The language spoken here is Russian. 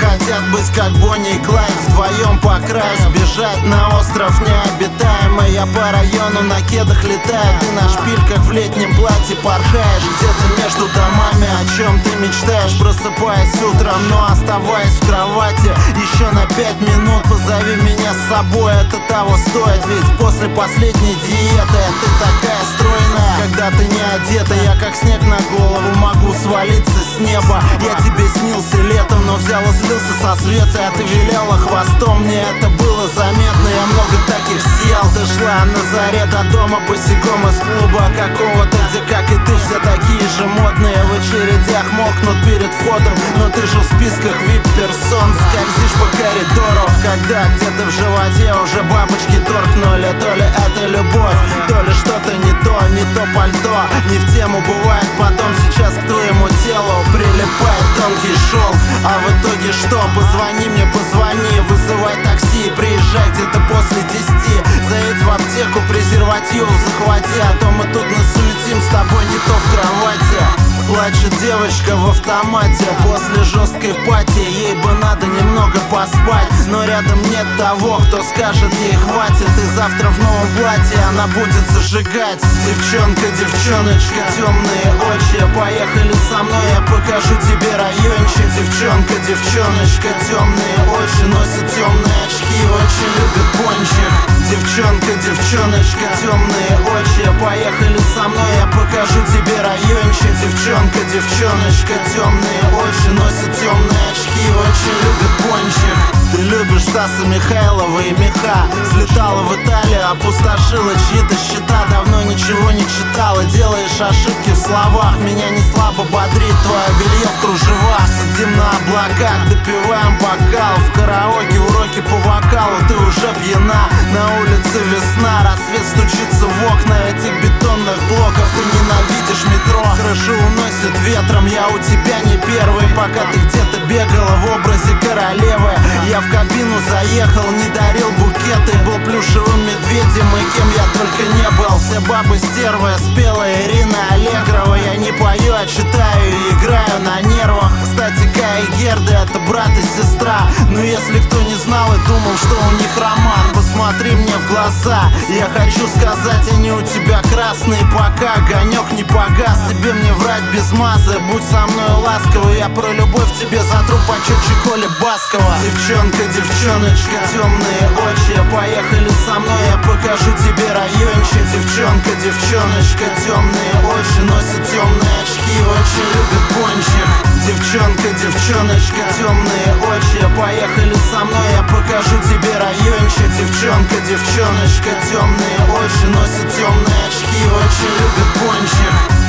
хотят быть как Бонни и Клайд, вдвоем по краю сбежать на остров необитаемый. Я по району на кедах летаю, ты на шпильках в летнем платье порхаешь. Где-то между домами, о чем ты мечтаешь, просыпаясь утром, но оставаясь в кровати еще на 5 минут. Позови меня с собой, это того стоит, ведь после последней диеты ты такая стройная. Когда ты не одета, я как снег на голову могу свалиться с неба. Я тебе снился летом, но взял и слился со света, а ты виляла хвостом, мне это было заметно. Я много таких съел, ты шла на заре до дома босиком из клуба какого-то, где, как и ты, все такие же модные. В очередях мокнут перед входом, но ты же в списках VIP-персон. Скользишь по коридору, когда где-то в животе уже бабочки торкнули. То ли это любовь, то ли что-то не то пальто. Не в тему бывает потом, сейчас к твоему телу прилипает тонкий шелк. А в итоге что? Позвони мне, позвони, вызывай такси и приезжай где-то после 10. Заедь в аптеку, презервативов захвати, а то мы тут насуетим с тобой не то в кровати. Плачет девочка в автомате после жесткой пати, ей бы надо немного поспать, но рядом нет того, кто скажет ей хватит. И завтра в новом платье она будет зажигать. Девчонка, девчоночка, темные очи, поехали со мной, я покажу тебе райончик. Девчонка, девчоночка, темные очи, носит темные очки, очень любит пончик. Девчонка, девчоночка, темные очи, поехали со мной, я покажу тебе райончик. Девчонка, девчоночка, темные очи, носит темные очки, очень любит пончик. Ты любишь Стаса Михайлова и меха. Слетала в Италию, опустошила чьи-то счета. Давно ничего не читала, делаешь ошибки в словах. Меня не слабо бодрит твое белье в кружевах. Сидим на облаках, допиваем бокал. В караоке уроки по вокалу, ты уже пьяна. На улице весна, рассвет стучится в окна этих бетонных блоков. Ты ненавидишь метро, крышу уносит ветром. Я у тебя не первый, пока ты где-то бегала в образе королевы. Я в кабину заехал, не дарил букеты, был плюшевым медведем и кем я только не был. Все бабы стервы, спелая Ирина Аллегрова. Я не пою, а читаю и играю на нервах. Кстати, Кая и Герда — это брат и сестра. Но если кто не знал и думал, что у них роман, посмотри мне в глаза, я хочу сказать, они у тебя красные, пока огонек не погас. Тебе мне врать без мазы, будь со мной ласковый. Я про любовь тебе затру почетче Коли Баскова. Девчонка, девчоночка, темные очи, поехали со мной, я покажу тебе райончик. Девчонка, девчоночка, темные очи, носит темные очки, очень любит пончик. Девчонка, девчоночка, темные очи, поехали со мной, я покажу тебе райончик. Девчонка, девчоночка, темные очи, носит темные очки, очень любит пончик.